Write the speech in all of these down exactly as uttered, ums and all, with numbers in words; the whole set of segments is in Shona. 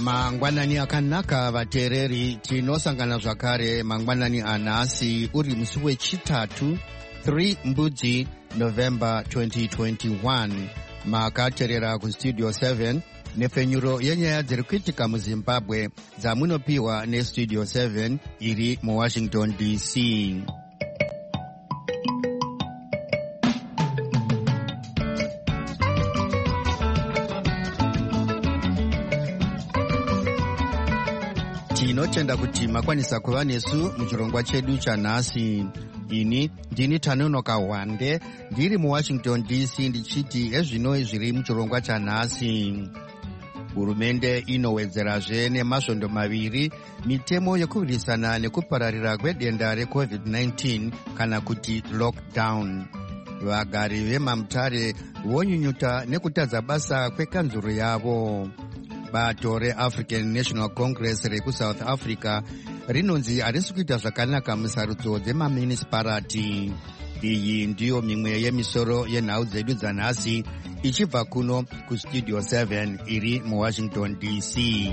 mangwanani akanaka vateereri, tinosangana zvakare mangwanani anhasi uri musi wechitatu three mbudzi November twenty twenty-one. Makateerera kustudio seven nepfenyuro yenyaya dziri kuitika muzimbabwe dzamunopiwa nestudio seven iri muwashington D C. Tinotenda kuti makwanisa kuva nesu muchirongwa chedu chanhasi. Ini ndini Tanonoka Wande ndiri muwashington D C ndichiti ezvino zviri muchirongwa chanhasi. Hurumende inowedzerazve nemasvondo maviri mitemo yekuvirisana nekupararira kwedenda recovid nineteen kana kuti lockdown. Vagari vemamutare vonyunyuta nekutadza basa kwekanzuro yavo. Bato reAfrican National Congress rekuSouth Africa rinonzi harisi kuita zvakanaka musarudzo dzemamunisipality. Iyi ndiyo mimwe yemisoro yenhau dzedu dzanhasi ichibva kuno kustudio seven iri muwashington D C.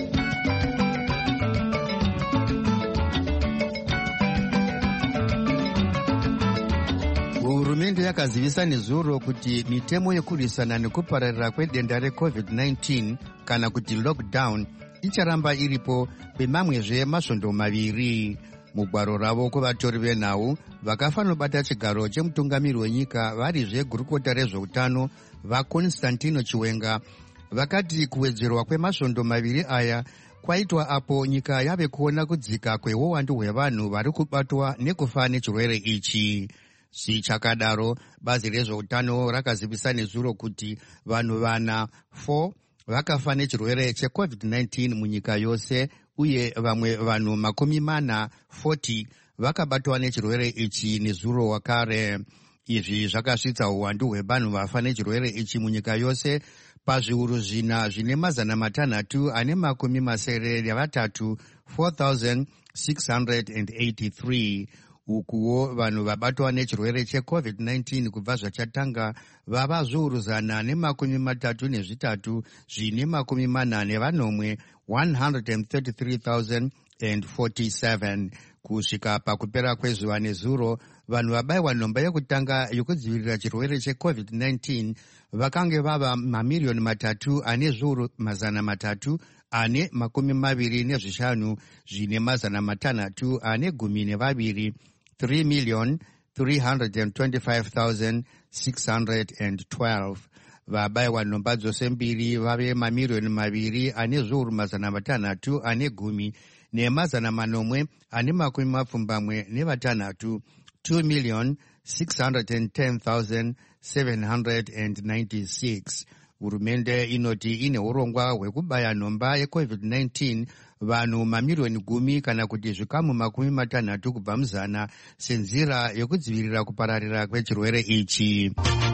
Hurumende yakazivisa nezuro kuti mitemo yekurwisana nekupararira kwedenda recovid nineteen kana kuti lockdown icharamba iripo kwemamwezve masvondo maviri. Mugwaro ravo kuvatori venhau vakafanobata chigaro chemutungamiri wenyika varizve gurukota rezveutano vaConstantino Chiwenga vakati kuwedzerwa kwemasvondo maviri aya kwaitwa apo nyika yave kuona kudzika kweuwandu hwevanhu vari kubatwa nekufa nechirwere ichi. Zvichakadaro, bazi rezveutano rakazivisa nezuro kuti vanhu vana four vakafa nechirwere checovid nineteen munyika yose uye vamwe vanhu makumi mana forty vakabatwa nechirwere ichi nezuro wakare. Izvi zvakasvitsa uwandu hwevanhu vafa nechirwere ichi munyika yose pazviuru zvina zvine mazana matanhatu ane makumi masere nevatatu four thousand six hundred eighty-three. Ukuwo vanhu vabatwa nechirwere checovid nineteen kubva zvachatanga vava zviuru zana nemakumi matatu nezvitatu zvine makumi mana nevanomwe one hundred thirty-three thousand forty-seven. Kusvika pakupera kwezuva nezuro, vanhu vabayiwa nhomba yekutanga yokudzivirira chirwere checovid nineteen vakange vava mamiriyoni matatu ane zviuru mazana matatu ane makumi maviri nezvishanu zvine mazana matanhatu ane gumi nevaviri three million three hundred twenty-five thousand six hundred twelve. Vabayiwa nhomba dzose mbiri vave mamiriyoni maviri ane zviuru mazana matanhatu ane gumi nemazana manomwe ane makumi mapfumbamwe nevatanhatu two million six hundred ten thousand seven hundred ninety-six. Hurumende inoti ine urongwa hwekubaya nhomba yecovid nineteen vanhu mamiriyoni gumi kana kuti zvikamu makumi matanhatu kubva muzana senzira yokudzivirira kupararira kwechirwere ichi.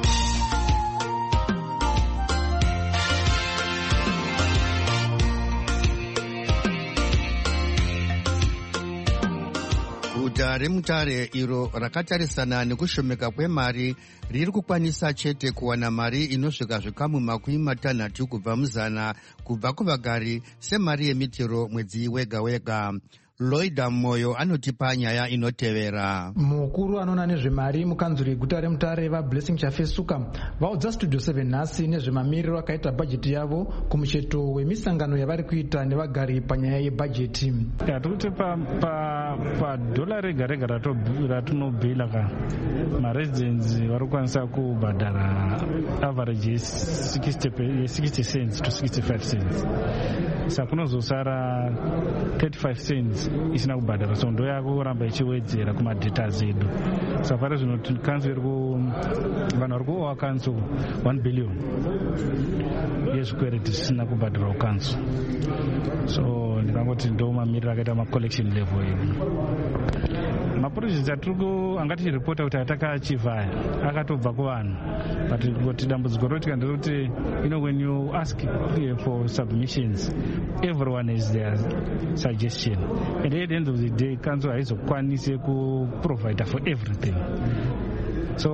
Guta reMutare iro rakatarisana nekushomeka kwemari riri kukwanisa chete kuwana mari inosvika zvikamu makumi matanhatu kubva muzana kubva kuvagari semari yemitero mwedzi wega wega. Loida Moyo anotipa nyaya inotevera. Mukuru anoona nezvemari mukanzuri guta reMutare vaBlessing Chafesuka vaudza studio seven nhasi nezvemamiriro akaita bhajeti yavo kumucheto wemisangano yavari kuita nevagari panyaya yebhajeti. Tiri pa pa pa dola rega rega ratinobhila ka maresidents vari kukwanisa kubhadhara average sixty cents to sixty-five cents. Saka kunozosara thirty-five cents isina kubhadhara, so ndo yakuramba ichiwedzera kumadheta zedu. Safari zvino kanzuro iri ku vanhu vari kuowa kanzu one billion yezvikwereti zvisina kubhadhara kanzu. So ndikangoti ndo mamiriro akaita macollection level edu. Maprojects atiri angati chiripota kuti atakachivaya akatobva kuvanhu, but kuti dambudziko rotika nderekuti you know when you ask for submissions everyone has their suggestion and at the end of the day council haizokwanise kuprovide for everything. So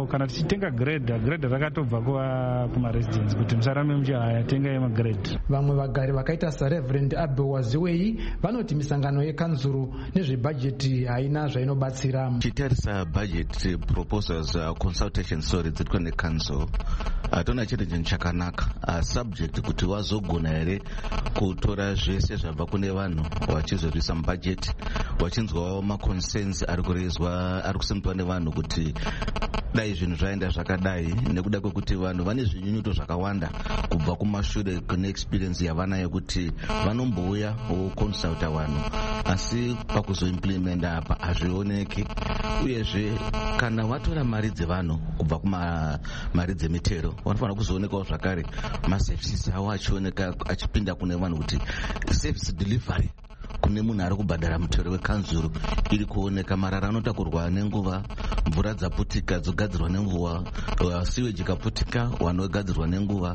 kana tichitenga grade grade rakatobva kumaresidence kuti musarambe muchihaya tengai magrade. Vamwe vagari vakaita saReverend Abel Waziwei vanoti misangano yekanzuru nezvebhajeti haina zvainobatsira. Tichitarisa budget proposals uh, consultation sorry dzitwa neCouncil hatona chete chinhu chakanaka uh, subject kuti wazogona here kutora zvese zvabva kune vanhu vachizorwisa mubudget wachinzwawo maconcerns ari kureizwa ari kusimudzwa nevanhu kuti dai zvinhu zvaenda zvakadai nekuda kwekuti vanhu vane zvinyunyuto zvakawanda kubva kumashure kune experience yavanayo kuti vanombouya voconsulta vanhu asi pakuzoimplementa apa hazvioneki. Uyezve kana watora mari dzevanhu kubva kumari dzemitero vanofanira kuzoonekawo zvakare maservices avo achioneka achipinda kune vanhu kuti service delivery kune munhu ari kubhadhara mutero wekanzuru iri kuoneka. Marara anotakurwa nenguva, mvura dzaputika dzogadzirwa nenguva, siweji ikaputika vanhu vagadzirwa nenguva,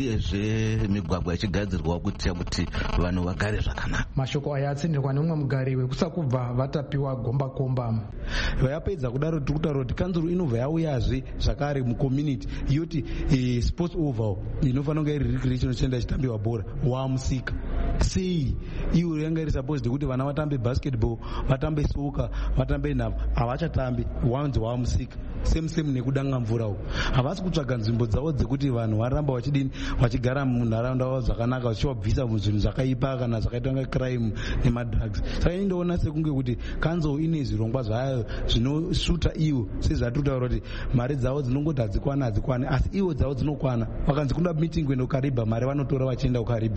uyezve migwagwa ichigadzirwa kuitira kuti vanhu vagare zvakanaka. Mashoko aya atsindirwa nemumwe mugari wekusakubva vatapiwa gomba komba. Vayapedza kudaro tiri kutaura kuti kanzuru inobva yauyazve zvakare mucommunity yoti eh, sports over inofanira kunge iri recreational center chitambiwa bhora wamusika sei iwo yanga iri supposed kuti vana vatambe basketball vatambe soka vatambe nhabvu havachatambi wanzi wamusika same same nekudanga mvura uko havasi kutsvaga nzvimbo dzavo dzekuti vanhu varamba vachidini vachigara munharaunda vavo zvakanaka vachivabvisa zvinhu zvakaipa kana zvakaita kunge crime nemadrugs. Saka indoona sekunge kuti kanzo ine zvirongwa zvayo zvinosvuta iwo sezvatitaura kuti mari dzavo dzinongoti hadzikwana hadzikwane asi iwo dzavo dzinokwana. Vakanzi kuda meeting kuenda ukariba mari vanotora vachienda ukariba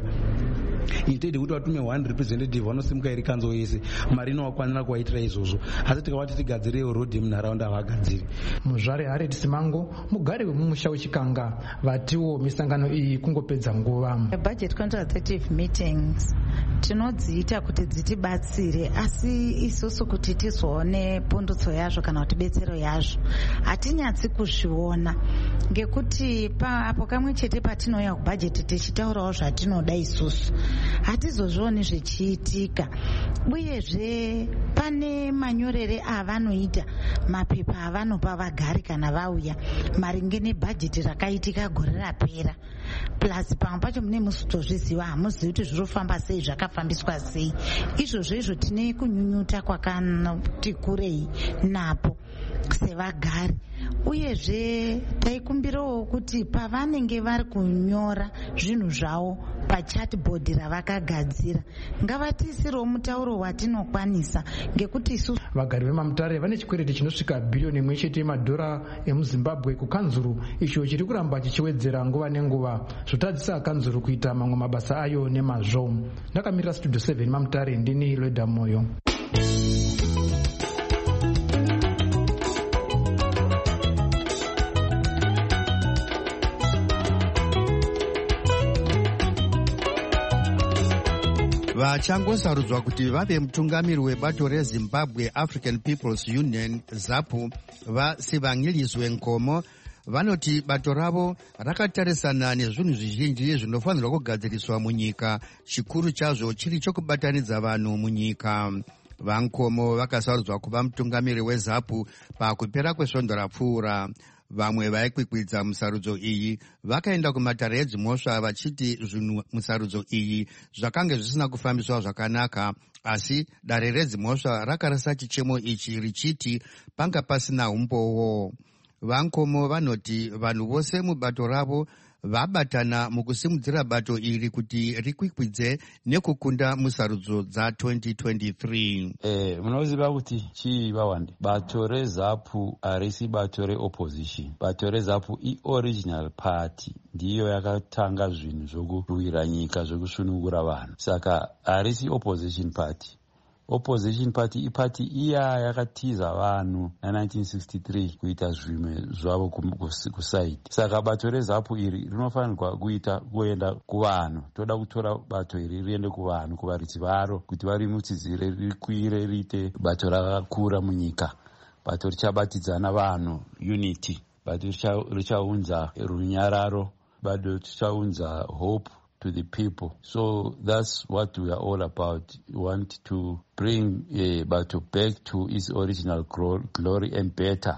instead kuti vatume one representative vanosimuka iri kanzo yese mari inowakwanira kuvaitira izvozvo asi tikavati tigadzirewo rodhi munharaunda havagadziri. Muzvare Harriet Simango mugari wemumusha wechikanga vatiwo misangano iyi kungopedza nguva. Budget consultative meetings tinodziita kuti dzitibatsire asi isusu kuti tizoone pundutso yazvo kana kuti betsero yazvo hatinyatsi kuzviona ngekuti apo kamwe chete patinouya kubhajeti tichitaurawo zvatinoda isusu hatizozvioni zvichiitika. Uyezve pane manyorere avanoita mapepa avanopa vagari kana vauya maringe nebhajeti rakaitika gore rapera plus pamwe pacho mune musitozviziva hamuzivi kuti zvirofamba sei zvakafambiswa sei. Izvozvo izvo tine kunyunyuta kwakati kurei napo sevagari. Uyezve taikumbirawo kuti pavanenge vari kunyora zvinhu zvavo pachatboard ravakagadzira ngavatiisirewo mutauro watinokwanisa ngekuti isu vagari vemamutare vane chikwereti chinosvika bhiriyoni imwe chete yemadhora emuzimbabwe kukanzuru icho chiri kuramba chichiwedzera nguva nenguva zvotadzisa kanzuru kuita mamwe mabasa ayo nemazvo. Ndakamirira studio seven mamutare ndini Lweda Moyo. vachangosarudzwa kuti vave mutungamiri webato reZimbabwe African People's Union ZAPU vaSivangilizwe Nkomo vanoti bato ravo rakatarisana nezvinhu zvizhinji zvinofanirwa kugadziriswa munyika, chikuru chazvo chiri chokubatanidza vanhu munyika. VaNkomo vakasarudzwa kuva mutungamiri weZAPU pakupera kwesvondo rapfuura. Vamwe vaikwikwidza musarudzo iyi vakaenda kumatare edzimhosva vachiti zvinhu musarudzo iyi zvakanga zvisina kufambiswa zvakanaka, asi dare redzimhosva rakarasa chichemo ichi richiti panga pasina umbowo. VaNkomo vanoti vanhu vose mubato ravo vabatana mukusimudzira bato iri kuti rikwikwidze nekukunda musarudzo dza twenty twenty-three. Eh, munoziva kuti chii vawandi bato reZAPU harisi bato reopposition. Bato reZAPU i-original party ndiyo yakatanga zvinhu zvokurwira nyika zvokusunungura vanhu, saka harisi opposition party. Opposition party ipati iya yakatiza vanhu na-nineteen sixty-three kuita zvimwe zvavo kusaidi. Saka bato reZAPU iri rinofanirwa kuita kuenda kuvanhu. Toda kutora bato iri riende kuvanhu, kuvaridzi varo kuti varimutsidzire, rikwire, riite bato rakakura munyika, bato richabatidzana vanhu, unity, bato richaunza runyararo, bato richaunza hope to the people. So that's what we are all about. We want to bring a battle back to its original glory and better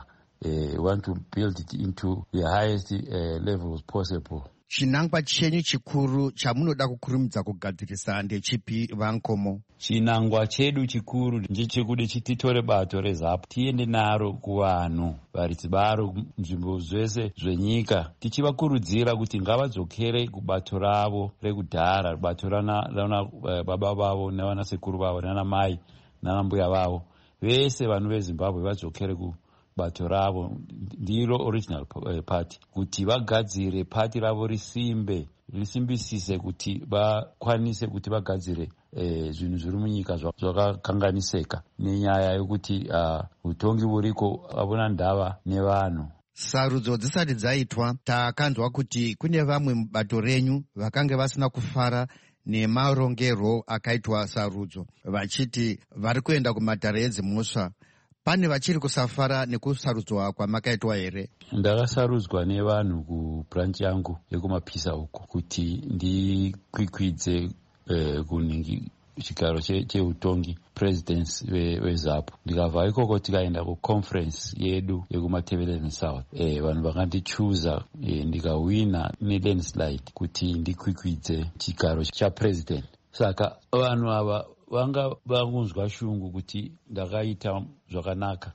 uh, want to build it into the highest uh, levels possible. Chinangwa chenyu chikuru chamunoda kukurumidza kugadzirisa ndechipi Vankomo? Chinangwa chedu chikuru ndechekuti titore bato reZAPU tiende naro kuvanhu varidzi varo nzvimbo zvese zvenyika, tichivakurudzira kuti ngavadzokere kubato ravo rekudhara, bato rana baba vavo navanasekuru vavo nanamai nanambuya vavo vese vanhu veZimbabwe vadzokere ku bato ravo, ndiro original party, kuti vagadzire party ravo risimbe risimbisise kuti vakwanise kuti vagadzire eh, zvinhu zviri munyika zvakakanganiseka nenyaya yekuti utongi uh, buriko avona ndava nevanhu. Sarudzo dzisati dzaitwa takanzwa kuti kune vamwe mubato renyu vakanga vasina kufara nemarongero akaitwa sarudzo, vachiti vari kuenda kumatare edzimusva. Pane vachiri kusafara nekusarudzwa kwamakaitwa here? Ndakasarudzwa nevanhu kubranch yangu yekumapisa uko kuti ndikwikwidze eh, kuningi chigaro cheutongi presidents weZAPU. Ndikabva ikoko tikaenda kuconference yedu yekumatebeleni South. Eh, vanhu vakandichuza eh, ndikawina nelandslide kuti ndikwikwidze chigaro chapresident. Saka vanhu ava vanga vangunzwa shungu kuti ndakaita zvakanaka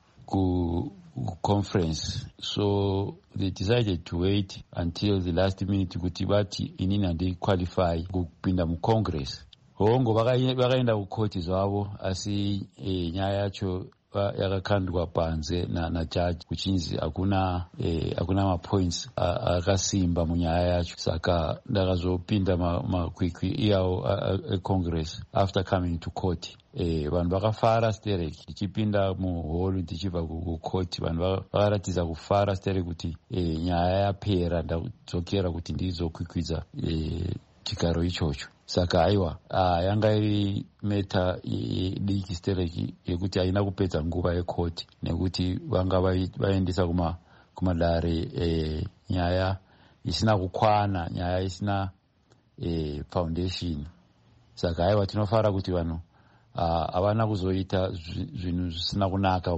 ku conference, so they decided to wait until the last minute kuti vati inini handi qualify kupinda mucongress. Hongo vakaenda kukoti zvavo, asi e, nyaya yacho yakakandwa panze na, na judge kuchinzi hakuna eh, hakuna mapoints akasimba munyaya yacho. Saka ndakazopinda makwikwi iyawo econgress after coming to court. Eh, vanhu vakafara stereki tichipinda muhall tichibva kukoti, vanhu vakaratidza kufara stereki kuti eh, nyaya yapera, ndadzokera kuti ndizokwikwidza eh, chigaro ichocho. Saka aiwa ah, yanga iri meta diki stereki yekuti haina kupedza nguva yekoti, nekuti vanga vaendesa kuma kumadare e, nyaya isina kukwana, nyaya isina e, foundation. Saka aiwa tinofara kuti vanhu havana kuzoita zvinhu zvisina kunaka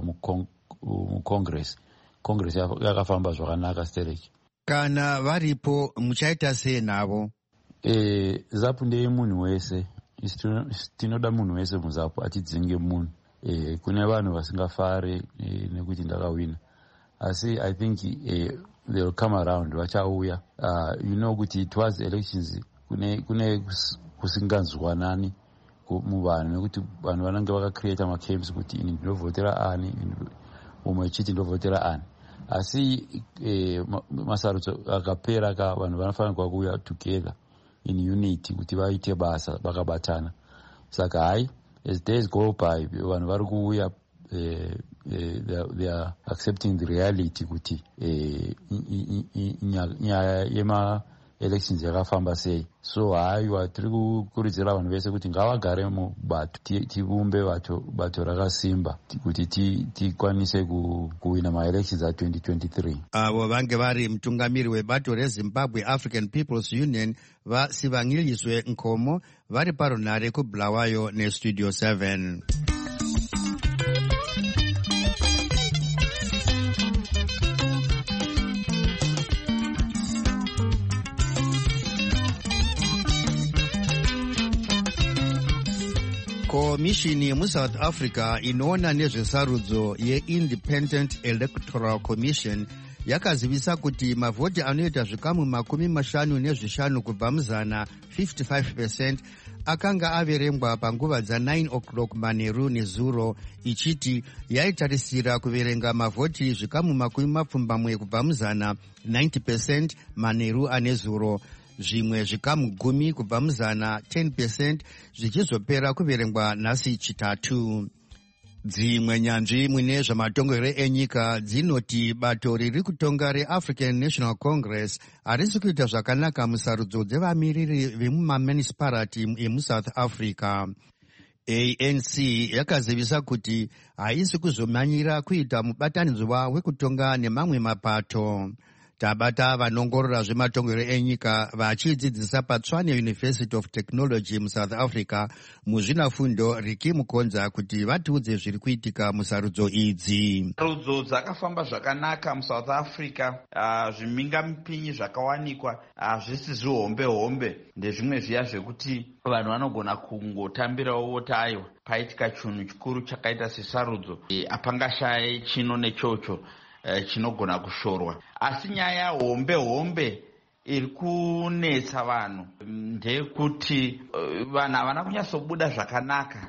mucongress. Congress yakafamba zvakanaka stereki. Kana varipo muchaita sei navo? Eh, ZAPU ndeye munhu wese, tinoda munhu wese muZAPU atidzinge munhu. Eh, kune vanhu vasingafare eh, nekuti ndakawina, asi I think eh, they will come around, vachauya. Uh, you know kuti towards elections kune kune kusinganzwanani muvanhu, nekuti vanhu vanenge vakacreata macamps kuti ini ndinovhotera ani, umwe chiti ndinovhotera ani. Asi eh, masarudzo akapera ka vanhu vanofanirwa kuuya together in unity kuti vaite basa vakabatana. Saka hai, as days go by, vanhu vari kuuya eh, eh, they, they are accepting the reality kuti eh, nyaya yema elections yakafamba sei. So haiwa tiri kukurudzira vanhu vese kuti ngavagare mubato, tivumbe bato rakasimba kuti tikwanise kuwina maelections a twenty twenty-three. Avo vange vari mutungamiri webato reZimbabwe African People's Union vaSivangilizwe Nkomo vari parunhare kuBulawayo neStudio seven. Komishini yemuSouth Africa inoona nezvesarudzo yeIndependent Electoral Commission yakazivisa kuti mavhoti anoita zvikamu makumi mashanu nezvishanu kubva muzana fifty-five percent akanga averengwa panguva dza nine o'clock manheru nezuro, ichiti yaitarisira kuverenga mavhoti zvikamu makumi mapfumbamwe kubva muzana ninety percent manheru anezuro, zvimwe zvikamu gumi kubva muzana ten percent zvichizopera kuverengwa nhasi chitatu. Dzimwe nyanzvi mune zvamatongero enyika dzinoti bato riri kutonga reAfrican National Congress harisi kuita zvakanaka musarudzo dzevamiriri vemumamunicipality emuSouth Africa. A N C yakazivisa kuti haisi kuzomanyira kuita mubatanidzwa wekutonga nemamwe mapato. tabata vanongorora zvematongero enyika vachidzidzisa paTshwane University of Technology muSouth Africa muzvinafundo Riki Mukonza kuti vatiudze zviri kuitika musarudzo idzi. Sarudzo dzakafamba zvakanaka muSouth Africa. Uh, zvimhingamupinyi zvakawanikwa hazvisi zvihombe hombe ndezvimwe zviya zvekuti vanhu vanogona kungotambirawo tayo paitika chinhu chikuru chakaita sesarudzo e, apangashaye chino nechocho e, chinogona kushorwa. Asi nyaya hombe hombe iri kunetsa vanhu ndekuti uh, vanhu havana kunyatsobuda zvakanaka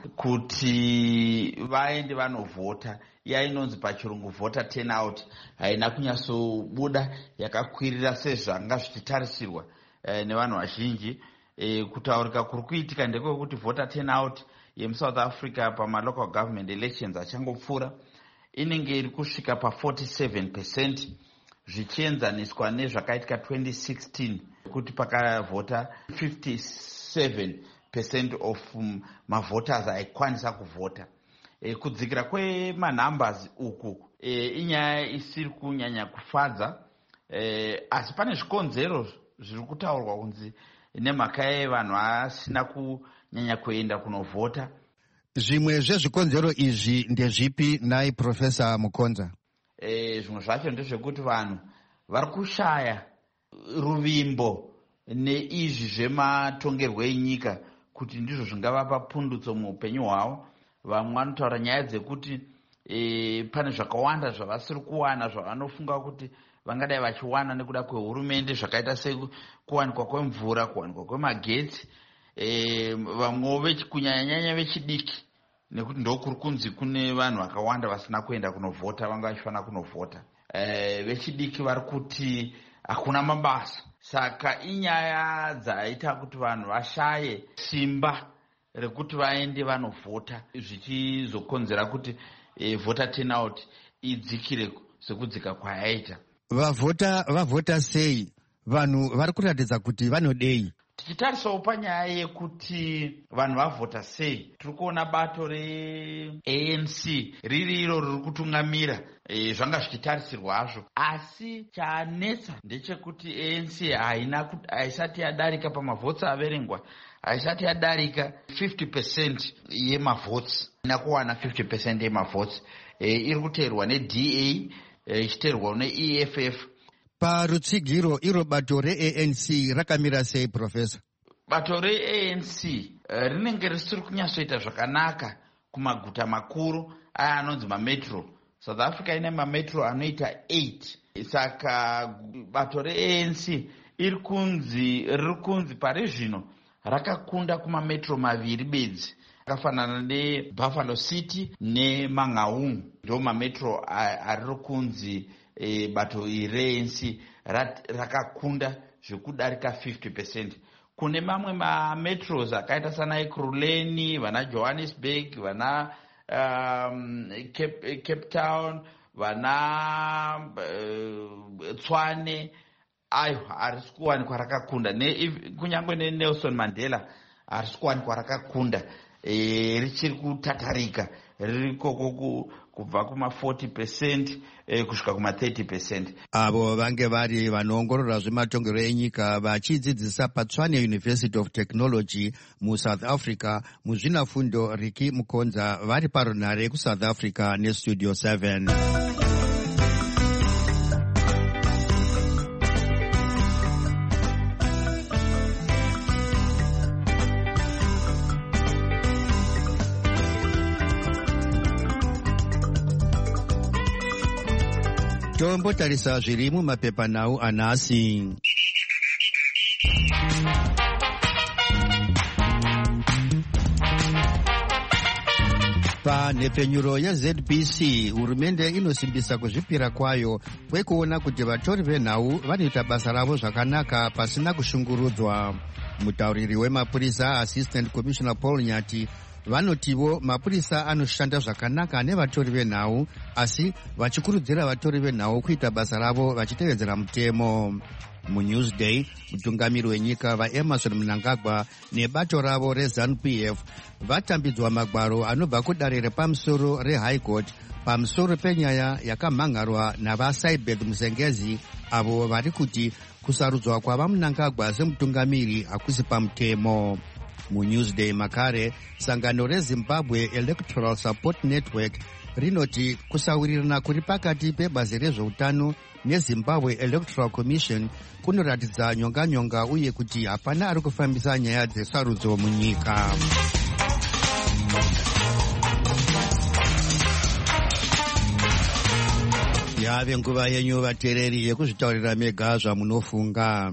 kuti vaende vanovhota. Iya inonzi pachirungu vota turnout haina kunyatsobuda yakakwirira sezvanga zvichitarisirwa eh, nevanhu vazhinji. Eh, kutaurika kuri kuitika ndekwekuti vota turnout yemuSouth Africa pamalocal government elections achangopfuura inenge iri kusvika pa forty-seven percent zvichienzaniswa nezvakaitika twenty sixteen kuti pakavhota fifty-seven percent of um, mavoters aikwanisa kuvhota. E, kudzikira kwemanumbers uku e, inyaya isiri kunyanya kufadza e, asi pane zvikonzero zviri kutaurwa kunzi nemhaka yevanhu vasina kunyanya kuenda kunovhota. Zvimwe zvezvikonzero izvi ndezvipi nai Profesa Mukonza? E, zvimwe zvacho ndezvekuti vanhu vari kushaya ruvimbo neizvi zvematongerwo enyika kuti ndizvo zvingavapa pundutso muupenyu hwavo. Vamwe vanotaura nyaya dzekuti e, pane zvakawanda zvavasiri kuwana zvavanofunga kuti vangadai vachiwana nekuda kwehurumende zvakaita sekuwanikwa kwemvura, kuwanikwa kwemagetsi. E, vamwewo kunyanyanyanya vechidiki nekuti ndokuri kunzi kune vanhu vakawanda vasina kuenda kunovhota vanga vachifanira kunovhota. E, vechidiki vari kuti hakuna mabasa. Saka inyaya dzaita kuti vanhu vashaye simba rekuti vaende vanovhota zvichizokonzera kuti e, vota turnout idzikire sekudzika kwayaita. Vavhota vavhota sei? Vanhu vari kuratidza kuti vanodei? Tichitarisawo panyaya yekuti vanhu vavhota sei, tiri kuona bato reA N C riri iro riri kutungamira e, zvanga zvichitarisirwa hazvo. Asi chanetsa ndechekuti A N C haina haisati yadarika pamavhotsi averengwa, haisati yadarika fifty percent yemavhotsi. Haina kuwana fifty percent yemavhotsi. E, iri kuteerwa neD A ichiteerwa neE F F. Parutsigiro iro bato reA N C rakamira sei, Profesa? Bato reA N C uh, rinenge risiri kunyatsoita zvakanaka kumaguta makuru aya anonzi mametro. South Africa ine mametro anoita eight. Saka bato reA N C iri kunzi riri kunzi pari zvino rakakunda kumametro maviri bedzi akafanana neBuffalo City neMangaung. Ndo mametro ariri kunzi e, bato reA N C rakakunda zvekudarika fifty percent. Kune mamwe mametros akaita sana Ekurhuleni, vana Johannesburg, vana um, Cape, Cape Town, vana uh, Tshwane, ayo harisi kuwanikwa rakakunda. Ne, kunyangwe neNelson Mandela harisi kuwanikwa rakakunda. E, richiri kutatarika riri koko kubva kuma forty percent e, kusvika kuma thirty percent. Avo vange vari vanoongorora zvematongero enyika vachidzidzisa paTshwane University of Technology muSouth Africa muzvinafundo Riki Mukonza vari parunare kuSouth Africa neStudio seven. Tombotarisa zviri mumapepanhau anhasi. Panhepfenyuro yeZ B C, hurumende inosimbisa kuzvipira kwayo kwekuona kuti vatori venhau vanoita basa ravo zvakanaka pasina kushungurudzwa. Mutauriri wemapurisa Assistant Commissioner Paul Nyati vanotivo mapurisa anoshanda zvakanaka nevatori venhau, asi vachikurudzira vatori venhau kuita basa ravo vachitevedzera mutemo. muNewsday mutungamiri wenyika vaEmerson Mnangagwa nebato ravo reZANU-P F vatambidzwa magwaro anobva kudare repamusoro reHigh Court pamusoro penyaya yakamhangarwa navaSaibeth Musengezi avo vari kuti kusarudzwa kwava Mnangagwa semutungamiri hakusi pamutemo. muNewsday makare sangano reZimbabwe Electoral Support Network rinoti kusawirirana kuri pakati pebazi rezveutano neZimbabwe Electoral Commission kunoratidza nyonganyonga uye kuti hapana ari kufambisa nyaya dzesarudzo munyika. yave nguva yenyu vateereri yekuzvitaurira mega zvamunofunga.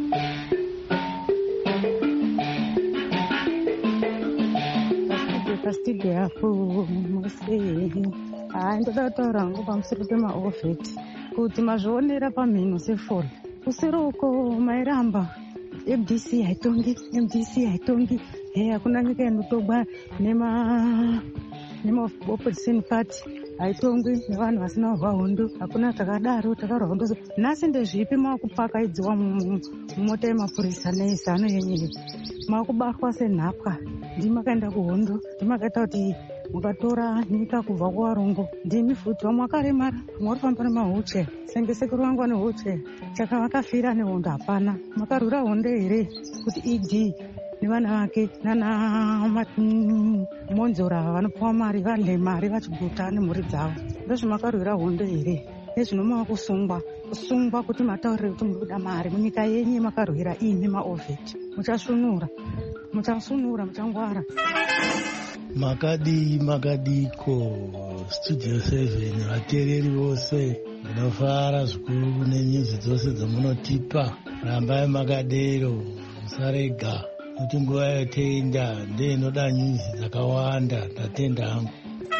Studio hapo mose hai ndoda kutaura hangu pamusoro pemaovheti kuti mazvionera pamhino sefolo kusiroko mairamba M D C haitongi M D C haitongi he hakuna nyika inotogwa nema nema opposition party haitongwi nevanhu vasina vahondo hakuna takadaro takarwa hondo nhasi ndezvipi makupakaidziwa mumota yemapurisa neizano yenyika makubatwa senhapwa ndimakaenda kuhondo ndimakaita kuti mukatora nyika kubva kuvarungu ndimi futi vamwe vakaremara vamwe varifamba nemahouche senge sekuru vangu vane houche chaka vakafira nehondo hapana makarwira hondo here kuti ed nevana vake nana monzora vanopiwa mari vanhe mari vachiguta nemhuri dzavo ndozvemakarwira hondo here nezvinomava kusungwa kusungwa kuti mataurire kuti muri kuda mari munyika yenyu makarwira imi maovheti muchasunura muchasunura muchangwara. makadi makadiko studio seven vateereri vose ndinofara zvikuru nenyuzi dzose dzamunotipa rambai makadero musarega kuti nguva yotenda ndeinoda nyuzi dzakawanda ndatenda hangu.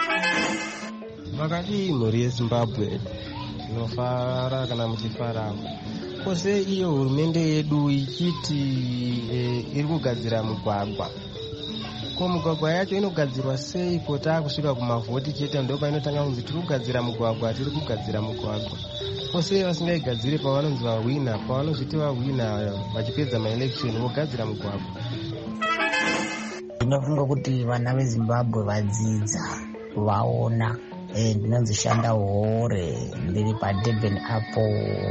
makadi mhuri yeZimbabwe inofara kana muchifara kwose iyo hurumende yedu ichiti e, iri kugadzira mugwagwa ko mugwagwa yacho inogadzirwa sei ko taakusvika kumavhoti chete ndo painotanga kunzi tiri kugadzira mugwagwa tiri kugadzira mugwagwa kwose vasingaigadzire pavanonzi vahwina pavanozviti vahwina vachipedza maelection vogadzira mugwagwa. ndinofunga kuti vana veZimbabwe vadzidza vaona ndinonzishanda hore ndiri paDurban apo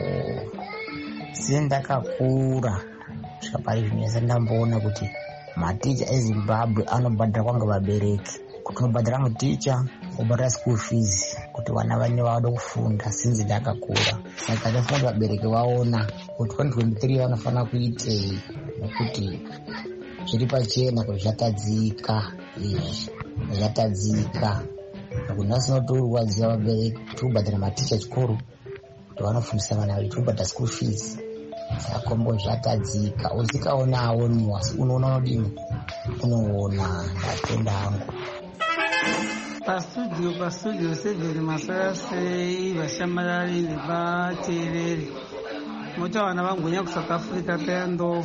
sendakakura kusvika pari zvinesa ndamboona kuti maticha eZimbabwe anobhadhira kwanga vabereki kuti unobhadhira muticha ubhadhira school fees kuti vana vane vavada kufunda sinzi ndakakura saka ndinofunga kuti vabereki vaona kuti twenty twenty-three vanofanira kuitei nekuti zviri pachena kuti zvatadzika izvi zvatadzika nekuti nhasi notourwadziwa vabereki tikubhadhira maticha chikoro kuti vanofundisa vana vedu tikubhadhira school fees sakombo zvatadzika usikaona aoniwa asi unoona unodini unoona ndatenda hangu. pastudio pastudio seven masaya sei vashamarari nevateereri mota vana vangunya kuSouth Africa pendo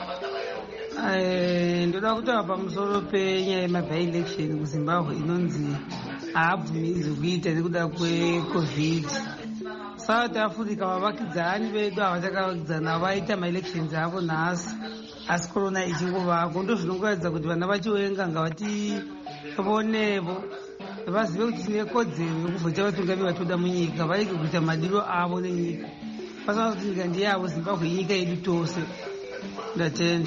ndoda kutaura pamusoro penyaya yemaby-election kuZimbabwe inonzi haabvumidzwi kuita nekuda kwecovid. South Africa vavakidzani vedu havachakavakidzana vaita maelections avo nhasi asi korona ichingovako ndo zvinongoratidza kuti vana vachiwenga ngavativonevo vazive kuti tine kodzero yekuvhota vatungamiri vatoda munyika varege kuita madiro avo nenyika pasina kuti nyika ndeyavo Zimbabwe inyika yedu tose. Ndatenda.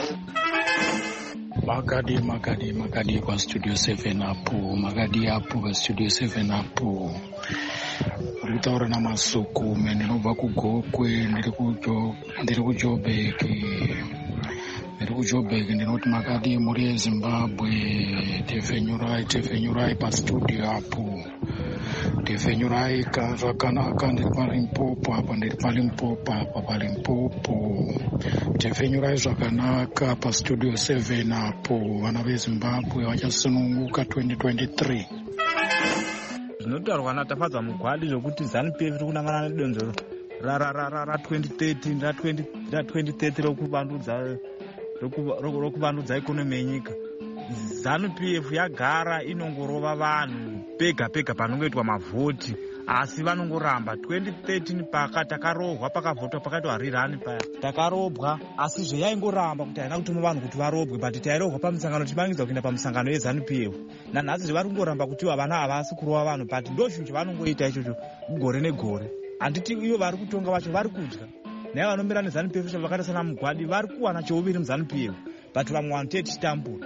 makadi makadi makadi pastudio seven apo makadi apo pastudio seven apo uri kutaura namasukume ndinobva kuGokwe ndiri kuJoburg ndiri kuJoburg ndinoti makadi muri yeZimbabwe tefenyurai tefenyurai pastudio apo tefenyurai zvakanaka ndiri paLimpopo apa ndiri paLimpopo apa paLimpopo tefenyurai zvakanaka pastudio seven apo vana veZimbabwe vachasununguka twenty twenty-three. zvinotaurwa natafadza mugwadi zvokuti ZANU-P F iri kunangana nedonzo ra twenty thirteen ra twenty thirty rokuvandudza rokuvandudza ikonomi yenyika. ZANU-P F yagara inongorova vanhu pega pega panongoitwa mavhoti asi vanongoramba. twenty thirteen paka takarohwa pakavhotwa pakati harirani paya takarobwa, asi zveyaingoramba kuti haina kutuma vanhu kuti varobwe, but tairohwa pamusangano tichimangidza kuenda pamusangano yeZANU P F. nanhasi zvevari kungoramba kuti havana havasi kurova vanhu, but ndo chinhu chavanongoita ichocho gore negore. handiti ivo vari kutonga vacho vari kudya, naye vanomira neZANU P F vakaita sana Mugwadi vari kuwana cheuviri muZANU P F, but vamwe vanhu tee tichitambura.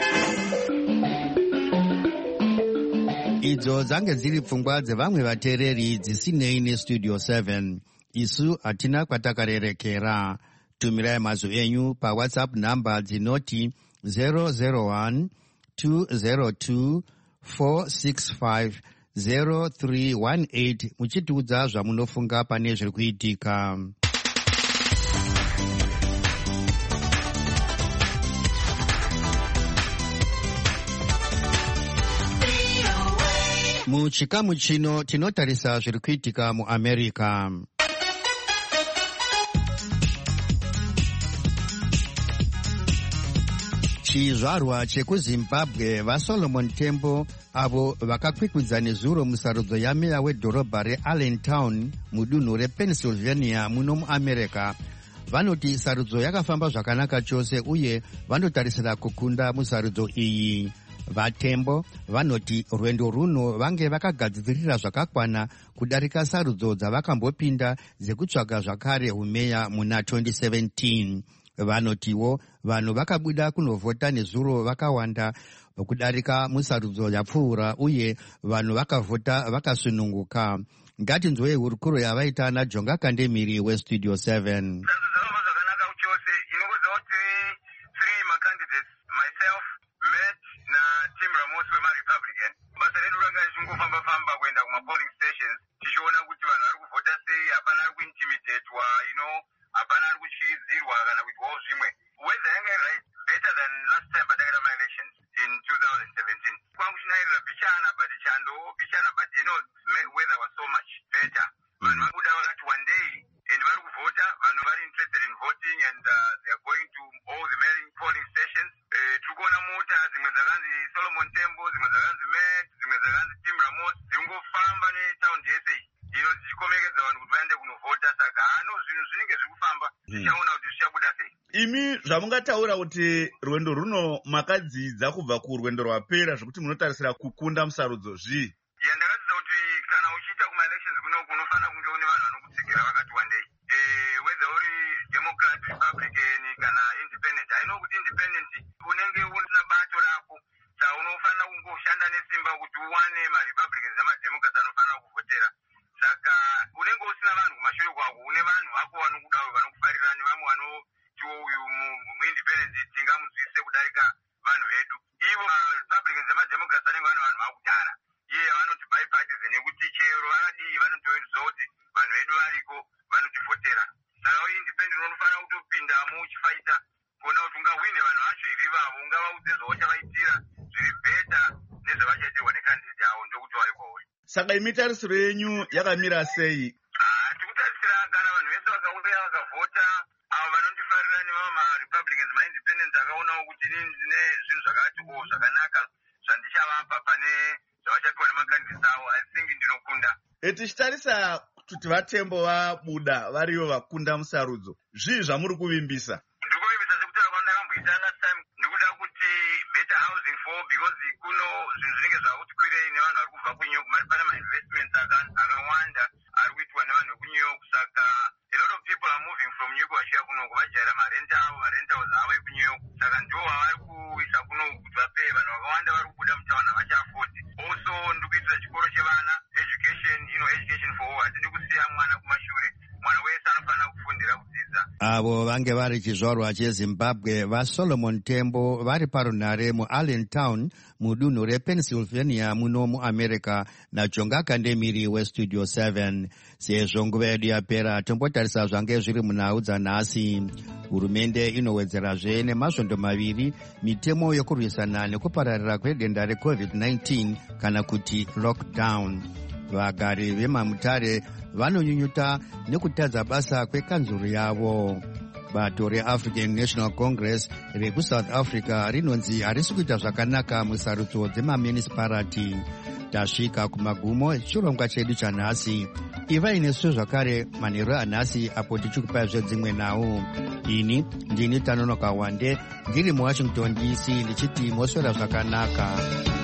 idzo dzange dziri pfungwa dzevamwe vateereri dzisinei nestudio seven. isu hatina kwatakarerekera. tumirai mazwi enyu pawhatsapp namba dzinoti zero zero one two zero two four six five zero three one eight muchitiudza zvamunofunga pane zviri kuitika. muchikamu chino tinotarisa zviri kuitika muamerica. chizvarwa chekuzimbabwe vasolomon tembo avo vakakwikwidza nezuro musarudzo yameya wedhorobha reallentown mudunhu repennsylvania muno muamerica vanoti sarudzo yakafamba zvakanaka chose uye vanotarisira kukunda musarudzo iyi. vatembo vanoti rwendo runo vange vakagadzirira zvakakwana kudarika sarudzo dzavakambopinda dzekutsvaga zvakare umeya muna twenty seventeen. vanotiwo vanhu vakabuda kunovhota nezuro vakawanda kudarika musarudzo yapfuura uye vanhu vakavhota vakasununguka. ngatinzwei hurukuro yavaita naJonga Kandemiri westudio seven. imi zvamungataura kuti rwendo runo makadzidza kubva kurwendo rwapera zvokuti munotarisira kukunda musarudzo zvii? yandakadzidza kuti kana uchiita kumaelections kunoku unofanira kunge une vanhu vanokutsigira vakati wandei, whether uri democrat, republican kana independent. I know kuti independent unenge una bato rako, saka unofanira kungoshanda nesimba kuti uwane marepublicans nemademocrats anofanira kuvhotera. Saka unenge usina vanhu kumashure kwako, une vanhu vako vanokuda vanokufarira nevamwe vano uyu muindependent tingamudzivise kudarika vanhu vedu. Ivo marepublicans nemademocrats vanenge vane vanhu vakudhara, iye vanoti bipartisan nekuti chero vakadii vanotoedza kuti vanhu vedu variko vanotivhotera. Saka independent unofanira kutopindamo uchifaita kuona kuti ungahwine vanhu vacho ivi vavo, ungavaudze zvavachavaitira zviri bheta nezvavachaitirwa nekandidate yavo ndokuti waikwauri. Saka imi tarisiro yenyu yakamira sei? Tikutarisira kana vanhu vese vakauya vakavhota, avo vanondifarira nevamwe marepublicans maindependents akaonawo kuti inini ndine zvinhu zvakati o zvakanaka zvandichavapa pane zvavachatiwa nemakandidate avo, I think ndinokunda. Tichitarisa kuti vatembo vabuda variyo vakunda musarudzo, zvii zvamuri kuvimbisa? Ndiri kuvimbisa sekutaura kwandakamboita last time, ndikuda kuti better housing for, because kuno zvinhu zvinenge zvakuti kwirei nevanhu vari kubva kuNew York, pane mainvestments akawanda ari kuitwa nevanhu vekuNew York. Saka a lot of people are moving from New York vachiya kuno kuvajaira marenta avo marentals avo ekuNew York. Saka ndo vari kuisa kuno kuti vapei, vanhu vakawanda vari kubuda mutawana vachiafodi. Also ndiri kuitira chikoro chevana, education, you know, education for all. Hatidi kusiya mwana kumashure, mwana wese anofanira kufundira kudzidza. avo vange vari chizvarwa chezimbabwe vasolomon tembo vari parunhare muallentown mudunhu repennsylvania muno muamerica naJonga Kandemiri westudio seven. sezvo nguva yedu yapera tombotarisa zvange zviri munhau dzanhasi. hurumende inowedzerazve nemasvondo maviri mitemo yokurwisana nekupararira kwedenda recovid nineteen kana kuti lockdown. vagari vemamutare vanonyunyuta nekutadza basa kwekanzuru yavo. bato reAfrican National Congress rekusouth Africa rinonzi harisi kuita zvakanaka musarudzo dzemamunicipality. tasvika kumagumo echirongwa chedu chanhasi. Ivai nesu zvakare manheru anhasi apo tichikupai zvedzimwe nhau. Ini ndini Tanonoka Wande ndiri muWashington D C ndichiti moswera zvakanaka.